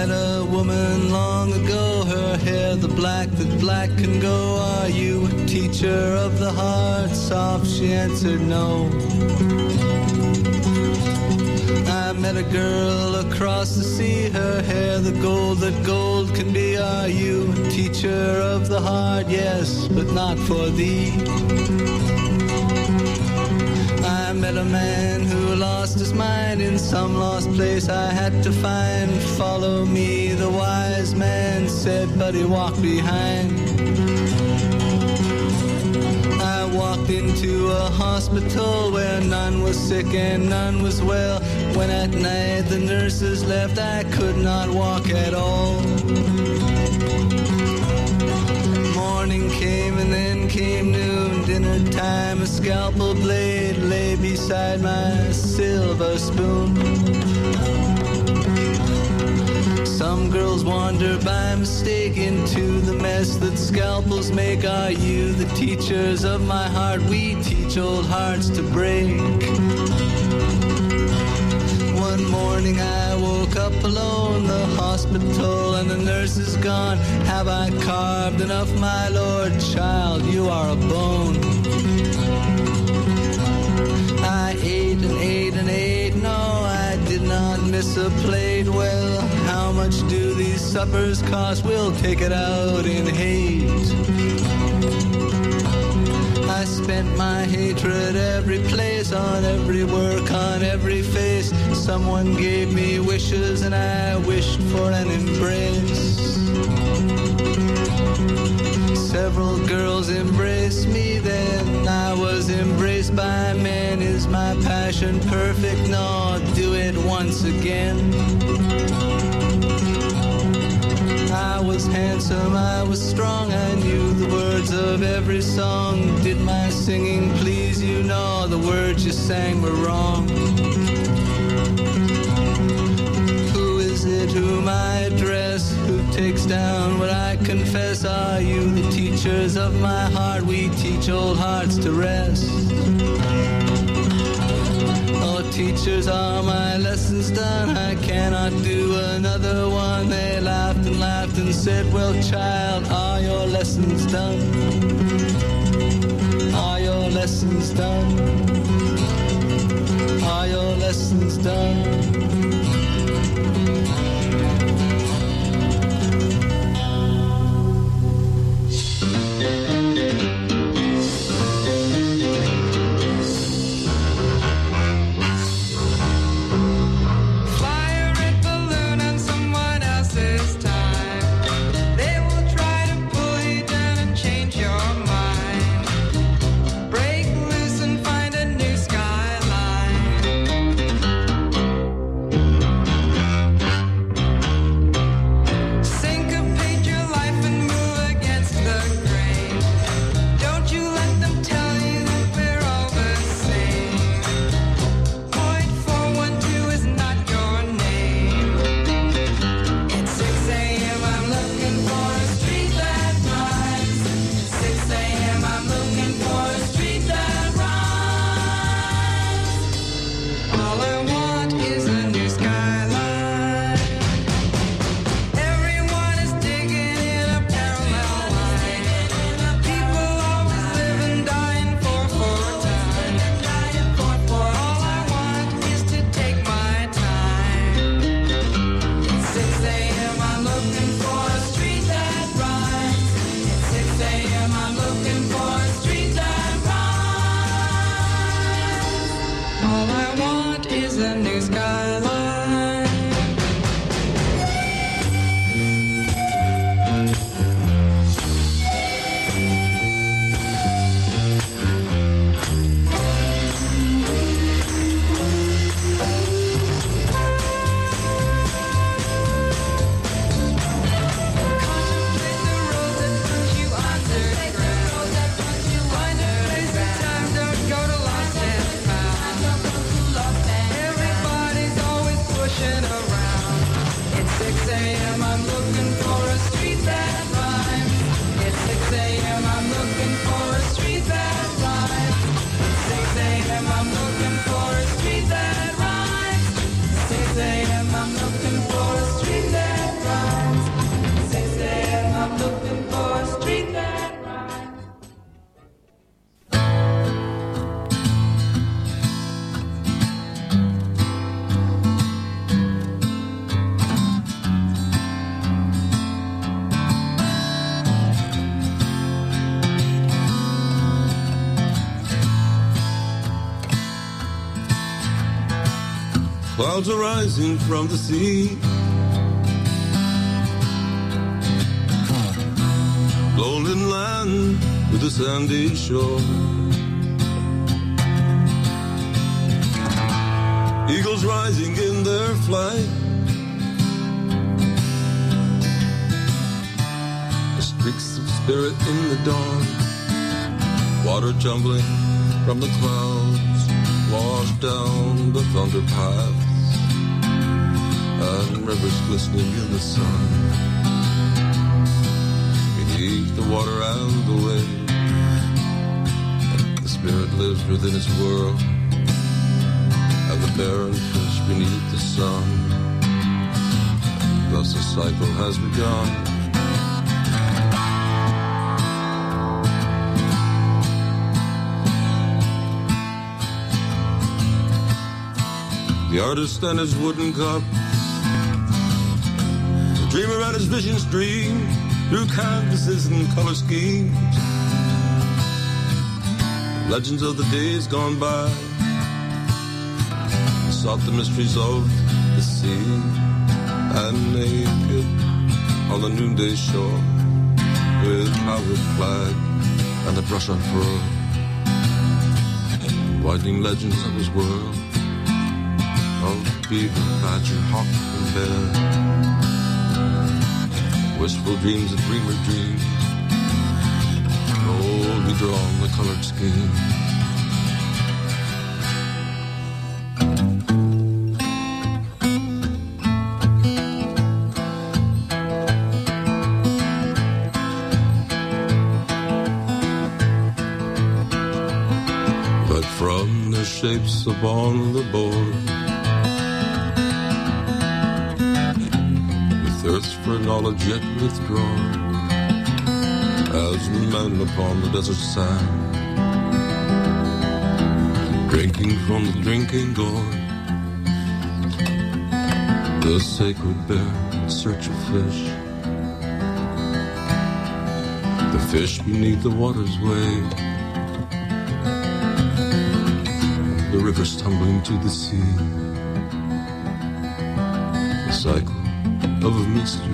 met a woman long ago, her hair the black that black can go. Are you a teacher of the heart? Soft, she answered no. I met a girl across the sea, her hair the gold that gold can be. Are you a teacher of the heart? Yes, but not for thee. I met a man who lost his mind in some lost place I had to find. Follow me, the wise man said, but he walked behind. I walked into a hospital where none was sick and none was well. When at night the nurses left, I could not walk at all. Morning came and then came noon. Dinner time, a scalpel blade lay beside my silver spoon. Some girls wander by mistake into the mess that scalpels make. Are you the teachers of my heart? We teach old hearts to break. One morning I woke up alone, the hospital and the nurse is gone. Have I carved enough, my lord? Child, you are a bone. I ate and ate and ate, no, I did not miss a plate. Well, how much do these suppers cost? We'll take it out in hate. I spent my hatred every place, on every work, on every face. Someone gave me wishes and I wished for an embrace. Several girls embraced me, then I was embraced by men. Is my passion perfect? No, do it once again. I was handsome, I was strong, I knew the words of every song. Did my singing please you? No, the words you sang were wrong. Who is it whom I address? Who takes down what I confess? Are you the teachers of my heart? We teach old hearts to rest. Oh, teachers, are my lessons done? I cannot do another one. They laughed and said, well, child, are your lessons done? Are your lessons done? Are your lessons done? I'm looking for a street that Clouds are rising from the sea. Lonely land with a sandy shore. Eagles rising in their flight. The streaks of spirit in the dawn. Water tumbling from the clouds, wash down the thunder paths, and rivers glistening in the sun. Beneath the water and the wind, the spirit lives within its world, and the barren fish beneath the sun. Thus the cycle has begun. The artist and his wooden cup, the dreamer and his vision stream through canvases and color schemes. Legends of the days gone by sought the mysteries of the sea, and naked on the noonday shore, with Howard flag and a brush on furl, widening legends of his world. Of beaver, badger, hawk, and bear, wistful dreams of dreamer dreams, boldly drawn the colored scheme. But from the shapes upon the board, thirst for knowledge yet withdrawn, as men upon the desert sand, drinking from the drinking gourd, the sacred bear in search of fish, the fish beneath the water's wave, the rivers tumbling to the sea, the cycle of a mystery.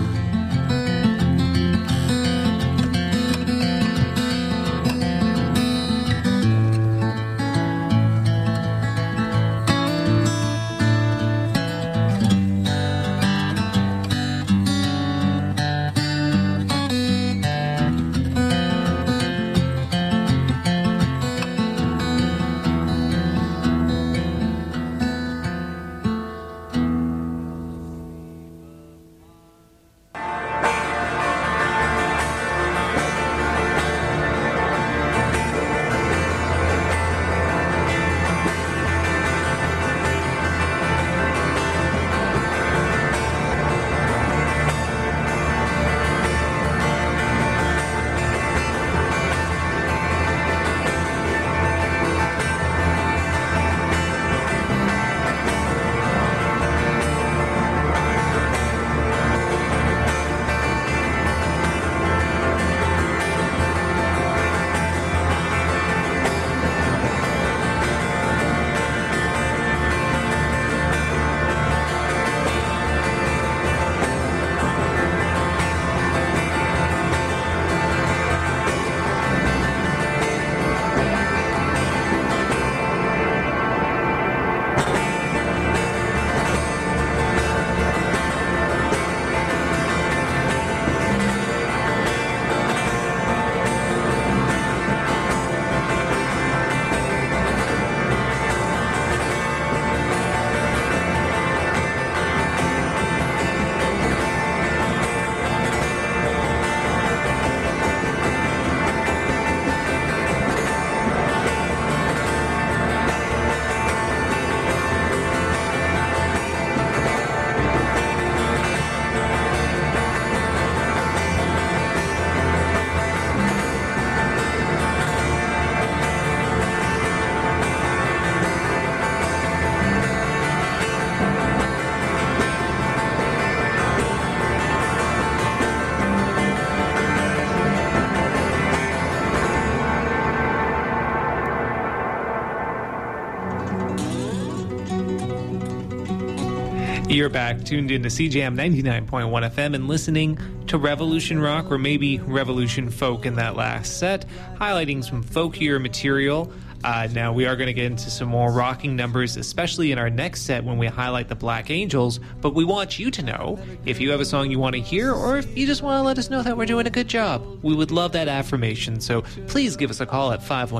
You're back, tuned into CJAM 99.1 FM and listening to Revolution Rock, or maybe Revolution Folk in that last set, highlighting some folkier material. Now, we are going to get into some more rocking numbers, especially in our next set when we highlight the Black Angels, but we want you to know if you have a song you want to hear, or if you just want to let us know that we're doing a good job. We would love that affirmation, so please give us a call at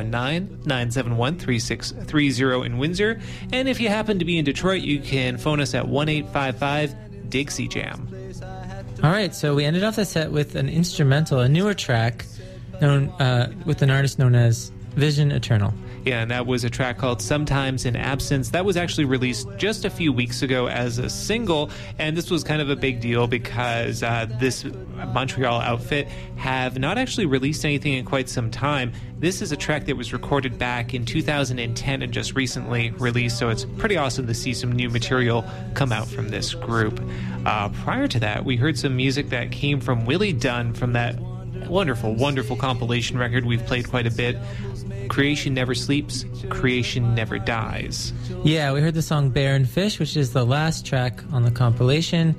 519-971-3630 in Windsor, and if you happen to be in Detroit, you can phone us at 1-855-DIG-CJAM. All right, so we ended off the set with an instrumental, a newer track, known with an artist known as Vision Eternal. Yeah, and that was a track called Sometimes in Absence. That was actually released just a few weeks ago as a single, and this was kind of a big deal because this Montreal outfit have not actually released anything in quite some time. This is a track that was recorded back in 2010 and just recently released, so it's pretty awesome to see some new material come out from this group. Prior to that, we heard some music that came from Willie Dunn from that wonderful, wonderful compilation record we've played quite a bit. Creation Never Sleeps, Creation Never Dies. Yeah, we heard the song Barren Fish, which is the last track on the compilation.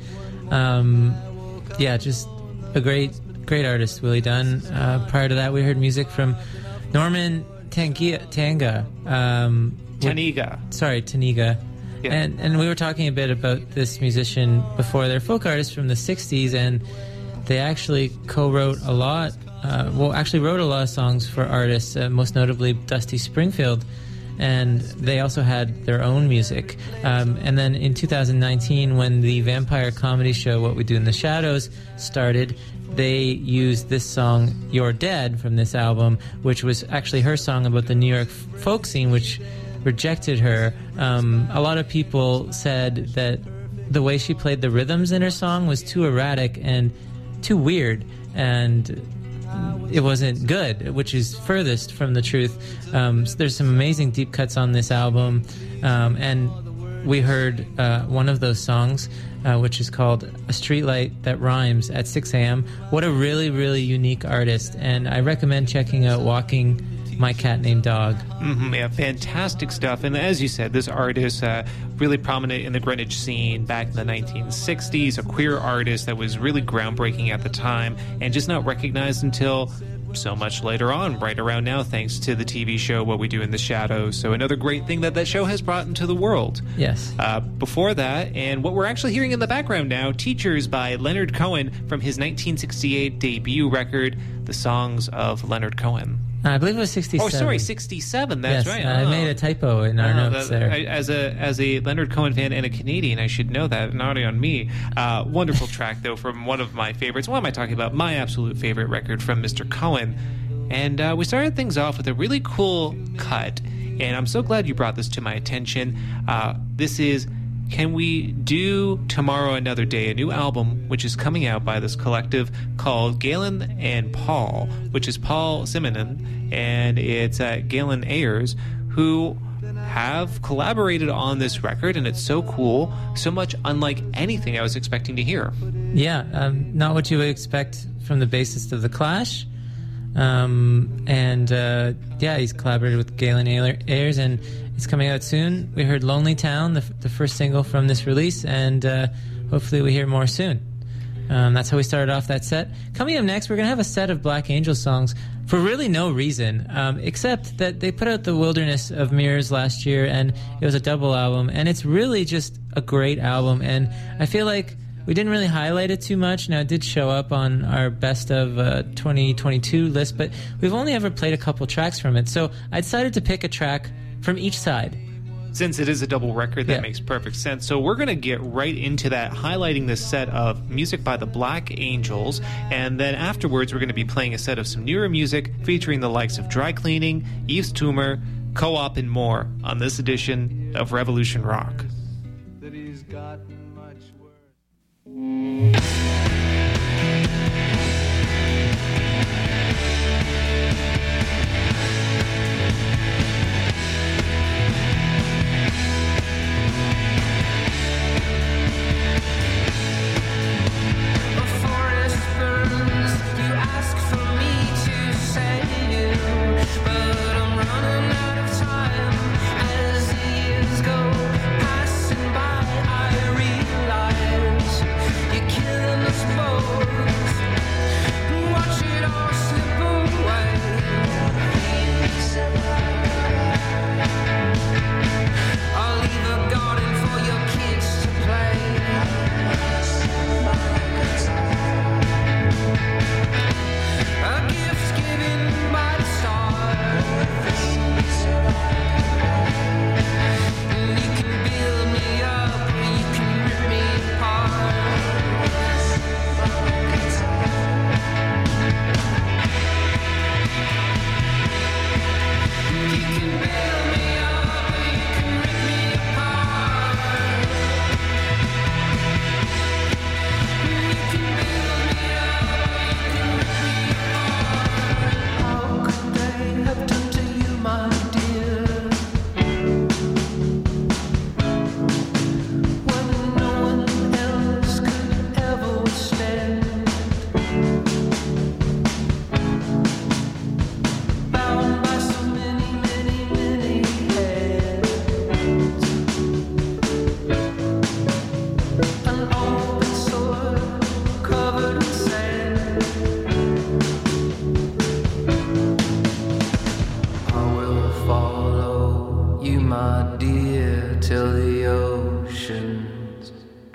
Just a great artist, Willie Dunn. Prior to that, we heard music from Norman Taniga. Taniga. Yeah. And we were talking a bit about this musician before. They're folk artists from the 60s, and they actually co-wrote a lot. Wrote a lot of songs for artists, most notably Dusty Springfield, and they also had their own music. And then in 2019, when the vampire comedy show What We Do in the Shadows started, they used this song, You're Dead, from this album, which was actually her song about the New York folk scene, which rejected her. A lot of people said that the way she played the rhythms in her song was too erratic and too weird, and it wasn't good, which is furthest from the truth. There's some amazing deep cuts on this album, and we heard one of those songs, which is called A Streetlight That Rhymes at 6 a.m. What a really, really unique artist, and I recommend checking out Walking My Cat Named Dog. Yeah, fantastic stuff. And as you said, this artist, really prominent in the Greenwich scene back in the 1960s, a queer artist that was really groundbreaking at the time and just not recognized until so much later on, right around now, thanks to the TV show What We Do in the Shadows. So another great thing that show has brought into the world. Yes. Before that, and what we're actually hearing in the background now, Teachers by Leonard Cohen from his 1968 debut record, The Songs of Leonard Cohen. I believe it was 67. Oh, sorry, 67. That's yes, right. I made a typo in our notes there. As a Leonard Cohen fan and a Canadian, I should know that. Not on me. Wonderful track, though, from one of my favorites. What am I talking about? My absolute favorite record from Mr. Cohen. And we started things off with a really cool cut. And I'm so glad you brought this to my attention. This is Can We Do Tomorrow Another Day, a new album which is coming out by this collective called Galen and Paul, which is Paul Simonon, and it's Galen Ayers, who have collaborated on this record, and it's so cool, so much unlike anything I was expecting to hear. Yeah, not what you would expect from the bassist of The Clash. He's collaborated with Galen Ayers, and it's coming out soon. We heard Lonely Town, the first single from this release, and hopefully we hear more soon. That's how we started off that set. Coming up next, we're going to have a set of Black Angel songs for really no reason, except that they put out The Wilderness of Mirrors last year, and it was a double album, and it's really just a great album, and I feel like we didn't really highlight it too much. Now, it did show up on our Best of 2022 list, but we've only ever played a couple tracks from it, so I decided to pick a track from each side. Since it is a double record, that makes perfect sense. So we're going to get right into that, highlighting this set of music by the Black Angels, and then afterwards we're going to be playing a set of some newer music featuring the likes of Dry Cleaning, Yves Tumor, Co-op, and more on this edition of Revolution Rock. That he's gotten much worse. As the years go passing by, I realize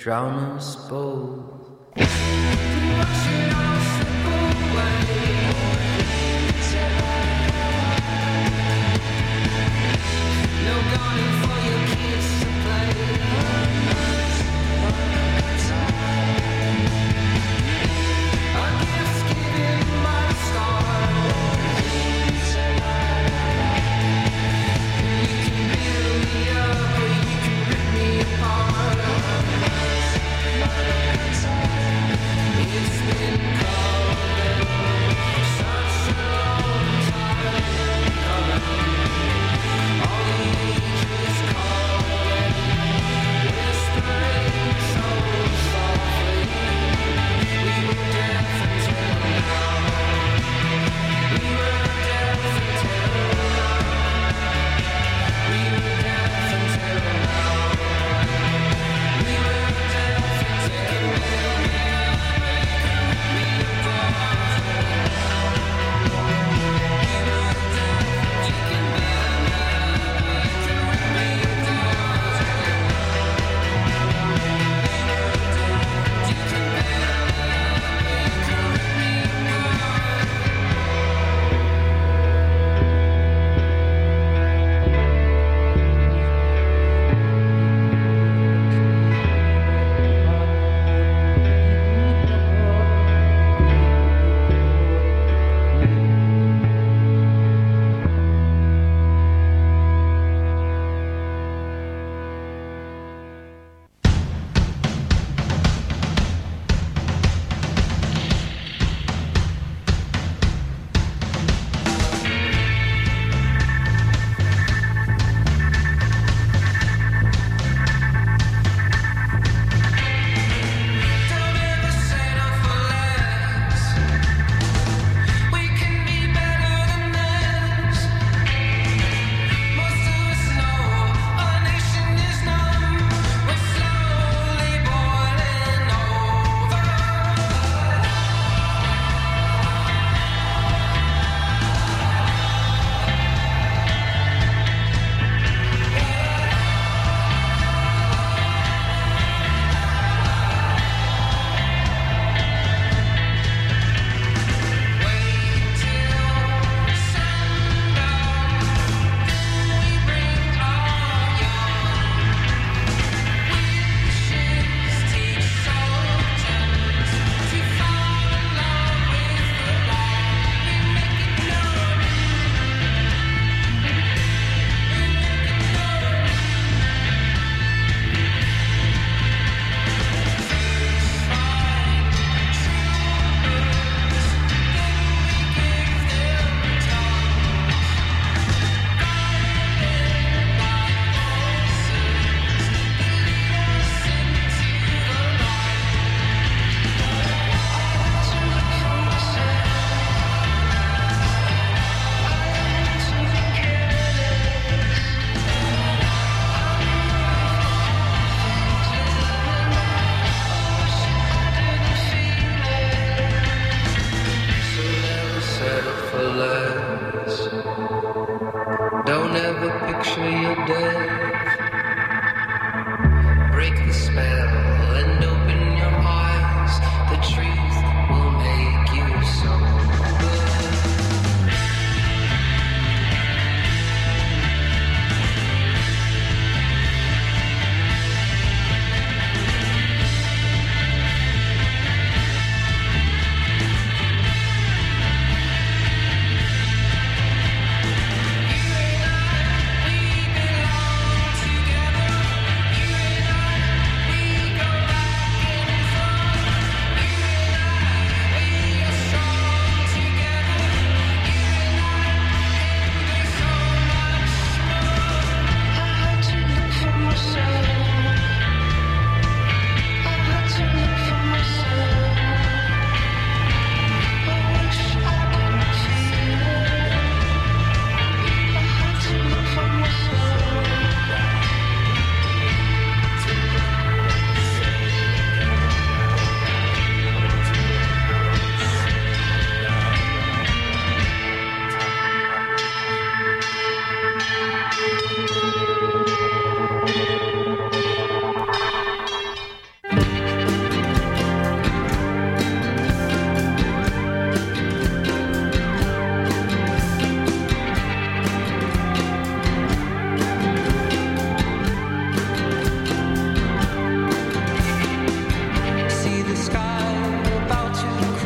drowners both. Apart.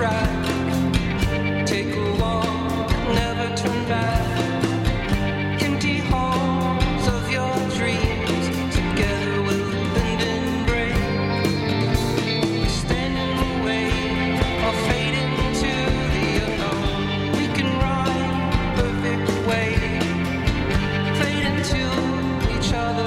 track. Take a walk, never turn back. Empty halls of your dreams, together we'll bend and break. We stand in the way or fade into the unknown. We can run perfect way, fade into each other.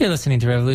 You're listening to Revolution